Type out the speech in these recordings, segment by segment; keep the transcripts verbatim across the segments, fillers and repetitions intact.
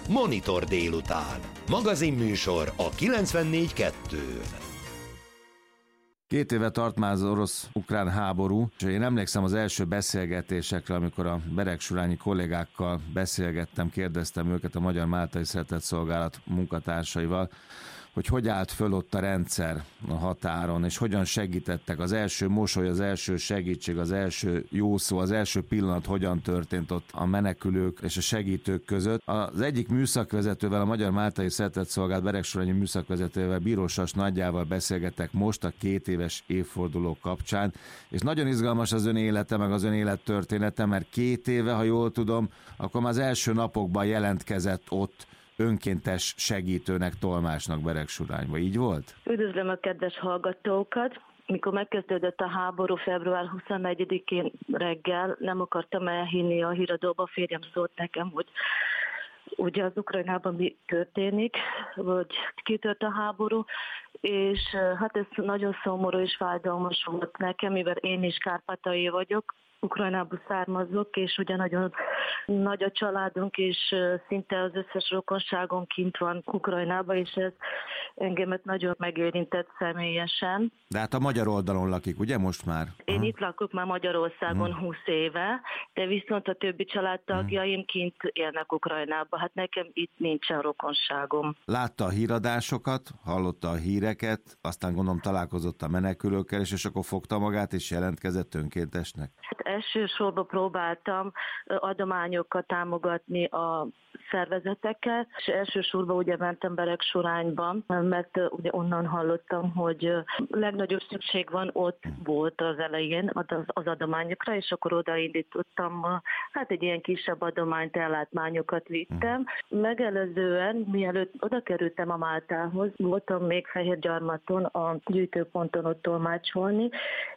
Monitor délután. Magazinműsor a kilencvennégy kettőn. Két éve tart már az orosz-ukrán háború, és én emlékszem az első beszélgetésekre, amikor a beregsurányi kollégákkal beszélgettem, kérdeztem őket, a Magyar Máltai Szeretetszolgálat munkatársaival, hogy hogy állt föl ott a rendszer a határon, és hogyan segítettek. Az első mosoly, az első segítség, az első jó szó, az első pillanat hogyan történt ott a menekülők és a segítők között. Az egyik műszakvezetővel, a Magyar Máltai Szeretetszolgálat beregsurányi műszakvezetővel, Bírósas Nagyjával beszélgetek most a két éves évforduló kapcsán, és nagyon izgalmas az ön élete, meg az ön élettörténete, mert két éve, ha jól tudom, akkor már az első napokban jelentkezett ott önkéntes segítőnek, tolmácsnak Beregsurányba. Így volt? Üdvözlöm a kedves hallgatókat! Mikor megkezdődött a háború február huszonnegyedikén reggel, nem akartam elhinni a híradóba, férjem szólt nekem, hogy ugye az Ukrajnában mi történik, vagy kitört a háború, és hát ez nagyon szomorú és fájdalmas volt nekem, mivel én is kárpátaljai vagyok, Ukrajnából származok, és ugye nagyon nagy a családunk, és szinte az összes rokonságon kint van Ukrajnában, és ez engemet nagyon megérintett személyesen. De hát a magyar oldalon lakik, ugye most már? Én Aha. itt lakok már Magyarországon hmm. húsz éve, de viszont a többi családtagjaim hmm. kint élnek Ukrajnában. Hát nekem itt nincsen rokonságom. Látta a híradásokat, hallotta a híreket, aztán gondolom találkozott a menekülőkkel, és, és akkor fogta magát, és jelentkezett önkéntesnek? Hát elsősorban próbáltam adományokat támogatni a szervezetekkel, és elsősorban ugye mentem Beregsurányban, mert ugye onnan hallottam, hogy legnagyobb szükség van, ott volt az elején az, az adományokra, és akkor odaindítottam, hát egy ilyen kisebb adományt, ellátmányokat vittem. Megelőzően, mielőtt oda kerültem a Máltához, voltam még Fehérgyarmaton, a gyűjtőponton ott tolmácsolni,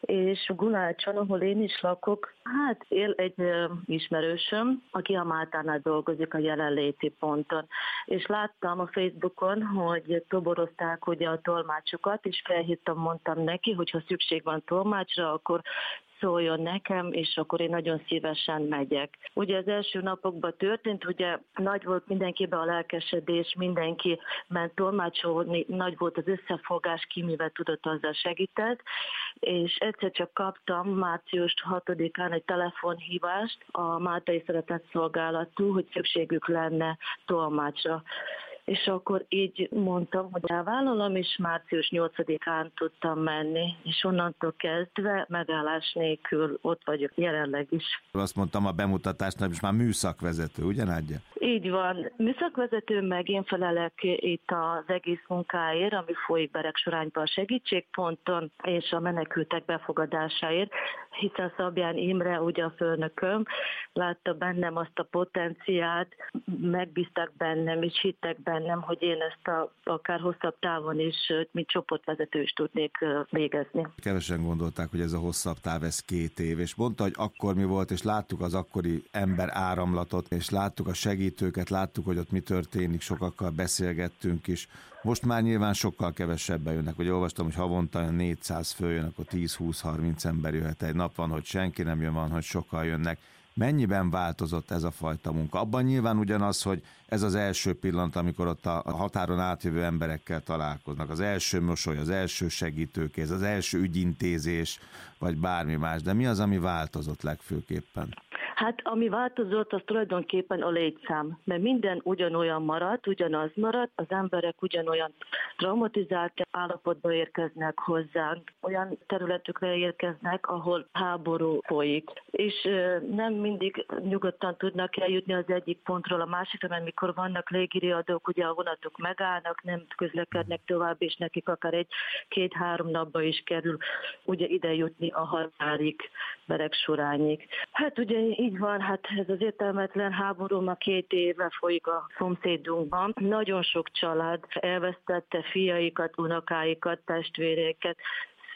és Gulácson, ahol én is lakok, hát él egy ismerősöm, aki a Máltánál dolgozik a jelenléti ponton. És láttam a Facebookon, hogy toborozták ugye a tolmácsokat, és felhívtam, mondtam neki, hogy ha szükség van tolmácsra, akkor szóljon nekem, és akkor én nagyon szívesen megyek. Ugye az első napokban történt, ugye nagy volt mindenkiben a lelkesedés, mindenki ment tolmácsolni, nagy volt az összefogás, ki mivel tudott, azzal segített, és egyszer csak kaptam március hatodikán egy telefonhívást a Máltai Szeretetszolgálattól, hogy szükségük lenne tolmácsra. És akkor így mondtam, hogy elvállalom, és március nyolcadikán tudtam menni, és onnantól kezdve megállás nélkül ott vagyok jelenleg is. Azt mondtam a bemutatásnál, is már műszakvezető, ugye Nádja? Így van. Műszakvezető, meg én felelek itt az egész munkáért, ami folyik Beregsurányban a segítségponton, és a menekültek befogadásáért, hiszen Szabján Imre, ugye a főnököm, látta bennem azt a potenciált, megbíztak bennem, és hittek bennem, hogy én ezt a, akár hosszabb távon is, mint csoportvezető is tudnék végezni. Kevesen gondolták, hogy ez a hosszabb táv, ez két év, és mondta, hogy akkor mi volt, és láttuk az akkori ember áramlatot, és láttuk a segítőket, láttuk, hogy ott mi történik, sokakkal beszélgettünk is. Most már nyilván sokkal kevesebben jönnek, hogy olvastam, hogy havonta négyszáz följön, akkor tíz-húsz-harminc ember jöhet. Egy nap van, hogy senki nem jön, van, hogy sokan jönnek. Mennyiben változott ez a fajta munka? Abban nyilván ugyanaz, hogy ez az első pillanat, amikor ott a határon átjövő emberekkel találkoznak. Az első mosoly, az első segítőkéz, az első ügyintézés, vagy bármi más. De mi az, ami változott legfőképpen? Hát ami változott, az tulajdonképpen a létszám, mert minden ugyanolyan maradt, ugyanaz maradt, az emberek ugyanolyan traumatizált állapotba érkeznek hozzánk, olyan területükre érkeznek, ahol háború folyik. És nem mindig nyugodtan tudnak eljutni az egyik pontról a másikra, mert mikor vannak légiriadók, ugye a vonatok megállnak, nem közlekednek tovább, és nekik akár egy két-három napba is kerül ugye ide jutni a határig, Beregsurányig. Hát ugye így van, hát ez az értelmetlen háború ma két éve folyik a szomszédunkban. Nagyon sok család elvesztette fiaikat, unokáikat, testvéreiket,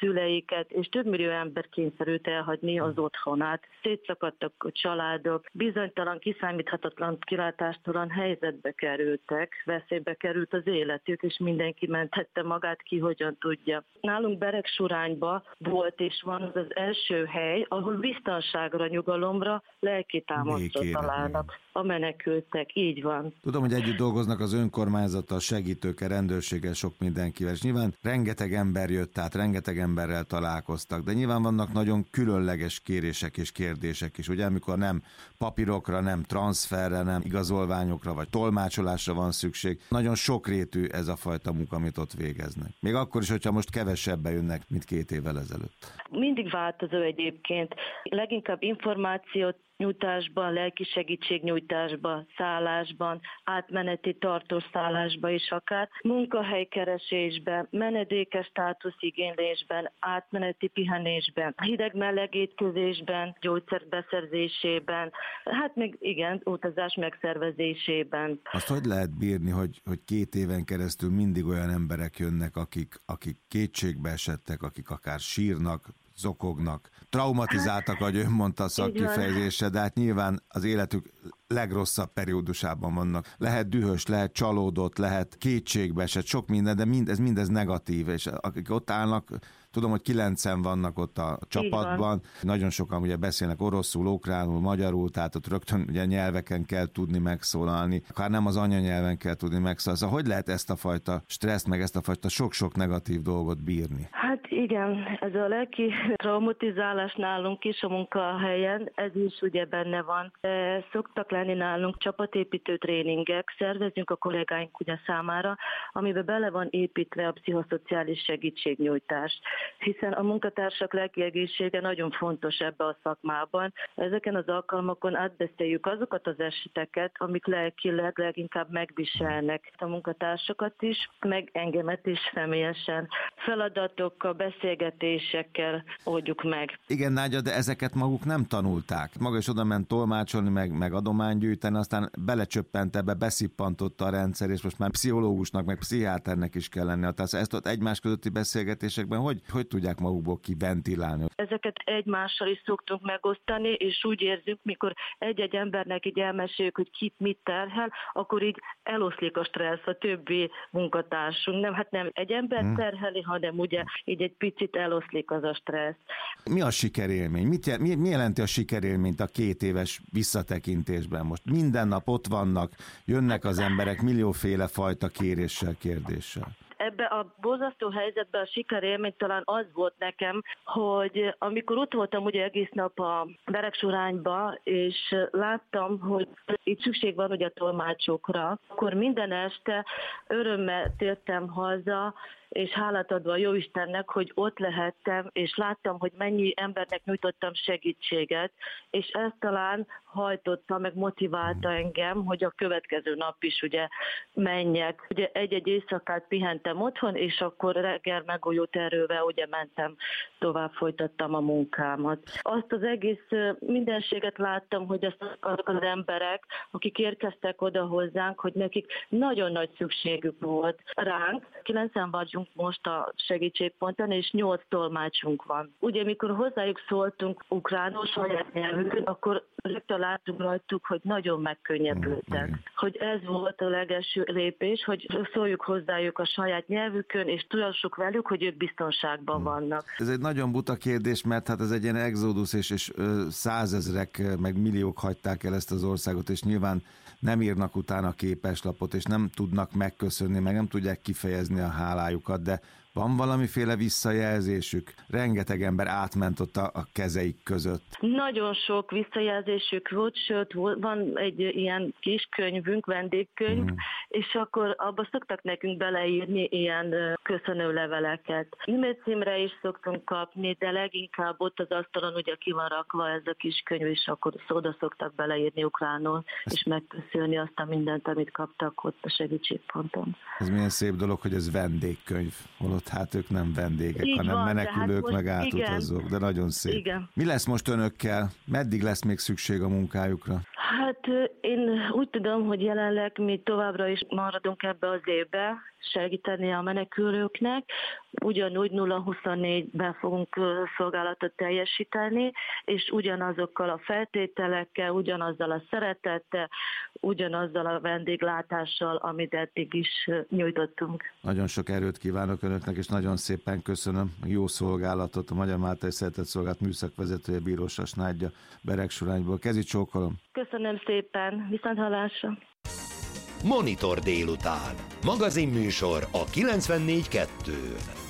szüleiket, és több millió ember kényszerült elhagyni az otthonát. Szétszakadtak a családok, bizonytalan, kiszámíthatatlan, kilátástalan helyzetbe kerültek, veszélybe került az életük, és mindenki mentette magát ki, hogyan tudja. Nálunk Beregsurányban volt és van az az első hely, ahol biztonságra, nyugalomra, lelki támasztot találnak a menekültek. Így van. Tudom, hogy együtt dolgoznak az önkormányzattal, segítőkkel, rendőrséggel, sok mindenkivel, és nyilván rengeteg ember jött át, rengeteg emberrel találkoztak, de nyilván vannak nagyon különleges kérések és kérdések is, ugye, amikor nem papírokra, nem transferre, nem igazolványokra, vagy tolmácsolásra van szükség. Nagyon sokrétű ez a fajta munka, amit ott végeznek. Még akkor is, hogyha most kevesebben jönnek, mint két évvel ezelőtt. Mindig változó egyébként. Leginkább információt nyújtásban, lelki segítségnyújtásban, szállásban, átmeneti tartós szállásban is akár, munkahelykeresésben, menedékes státuszigénylésben, átmeneti pihenésben, hideg-meleg étkezésben, gyógyszer beszerzésében, hát még igen, utazás megszervezésében. Azt hogy lehet bírni, hogy, hogy két éven keresztül mindig olyan emberek jönnek, akik, akik kétségbe esettek, akik akár sírnak, zokognak, traumatizáltak, ahogy ön mondta a szakkifejezése, de hát nyilván az életük legrosszabb periódusában vannak. Lehet dühös, lehet csalódott, lehet kétségbeesett, sok minden, de mind, ez mindez negatív, és akik ott állnak, tudom, hogy kilencen vannak ott a csapatban, nagyon sokan ugye beszélnek oroszul, ukránul, magyarul, tehát ott rögtön ugye nyelveken kell tudni megszólalni, akár nem az anyanyelven kell tudni megszólalni. Szóval hogy lehet ezt a fajta stresszt, meg ezt a fajta sok-sok negatív dolgot bírni? Hát igen, ez a lelki traumatizálás nálunk is a munkahelyen, ez is ugye benne van. Szoktak lenni nálunk csapatépítő tréningek, szervezünk a kollégáink ugye számára, amiben bele van építve a pszichoszociális segítségnyújtás, hiszen a munkatársak lelki egészsége nagyon fontos ebbe a szakmában. Ezeken az alkalmakon átbeszéljük azokat az eseteket, amik lelkileg leginkább megviselnek a munkatársakat is, meg engemet is személyesen. Feladatokkal, beszélgetésekkel oldjuk meg. Igen, Nágya, de ezeket maguk nem tanulták. Maga is oda ment tolmácsolni, meg, meg adománygyűjteni, aztán belecsöppent ebbe, beszippantotta a rendszer, és most már pszichológusnak, meg pszichiáternek is kell lenni. Tehát ezt ott egymás közötti beszélgetésekben hogy, hogy tudják magukból kiventilálni? Ezeket egymással is szoktunk megosztani, és úgy érzünk, mikor egy-egy embernek így elmeséljük, hogy kit mit terhel, akkor így eloszlik a stressz a többi munkatársunk. Nem, hát nem egy ember hmm. terheli, hanem ugye így egy picit eloszlik az a stressz. Mi a sikerélmény? Mit, mi, mi jelenti a sikerélményt a két éves visszatekintésben? Most minden nap ott vannak, jönnek az emberek millióféle fajta kéréssel, kérdéssel. Ebbe a borzasztó helyzetben a sikerélmény talán az volt nekem, hogy amikor ott voltam ugye egész nap a Beregsurányba, és láttam, hogy itt szükség van ugye a tolmácsokra, akkor minden este örömmel tértem haza, és hálát adva a Jóistennek, hogy ott lehettem, és láttam, hogy mennyi embernek nyújtottam segítséget, és ez talán hajtotta, meg motiválta engem, hogy a következő nap is ugye menjek. Ugye egy-egy éjszakát pihentem otthon, és akkor reggel megújult erővel ugye mentem, tovább folytattam a munkámat. Azt az egész mindenséget láttam, hogy azok az emberek, akik érkeztek oda hozzánk, hogy nekik nagyon nagy szükségük volt ránk. Kilencen vagyunk most a segítségponton, és nyolc tolmácsunk van. Ugye, mikor hozzájuk szóltunk ukránul, saját nyelvükön, akkor rögtön láttuk rajtuk, hogy nagyon megkönnyebbültek. Mm. Hogy ez volt a legelső lépés, hogy szóljuk hozzájuk a saját nyelvükön, és tudassuk velük, hogy ők biztonságban mm. vannak. Ez egy nagyon buta kérdés, mert hát ez egy ilyen exodus, és, és ö, százezrek, meg milliók hagyták el ezt az országot, és nyilván nem írnak utána képeslapot, és nem tudnak megköszönni, meg nem tudják kifejezni a hálájukat, de van valamiféle visszajelzésük? Rengeteg ember átment ott a, a kezeik között. Nagyon sok visszajelzésük volt, sőt, van egy ilyen kis könyvünk, vendégkönyv, mm. és akkor abba szoktak nekünk beleírni ilyen köszönő leveleket. E-mail címre is szoktunk kapni, de leginkább ott az asztalon ugye ki van rakva ez a kis könyv, és akkor oda szoktak beleírni ukránul, ez... és megköszönni azt a mindent, amit kaptak ott a segítségponton. Ez milyen szép dolog, hogy ez vendégkönyv. Holott hát ők nem vendégek, így hanem van, menekülők, hát meg átutazók, de nagyon szép. Igen. Mi lesz most önökkel? Meddig lesz még szükség a munkájukra? Hát én úgy tudom, hogy jelenleg mi továbbra is maradunk ebbe az évbe, segíteni a menekülőknek. Ugyanúgy nulla huszonnégyben fogunk szolgálatot teljesíteni, és ugyanazokkal a feltételekkel, ugyanazzal a szeretettel, ugyanazzal a vendéglátással, amit eddig is nyújtottunk. Nagyon sok erőt kívánok önöknek, és nagyon szépen köszönöm a jó szolgálatot. A Magyar Máltai Szeretett Szolgálat műszakvezetője, Bírós Nádja, Beregsurányból. Kezi csókolom! Köszönöm szépen, viszonthallásra! Monitor délután. Magazinműsor a kilencvennégy kettőn.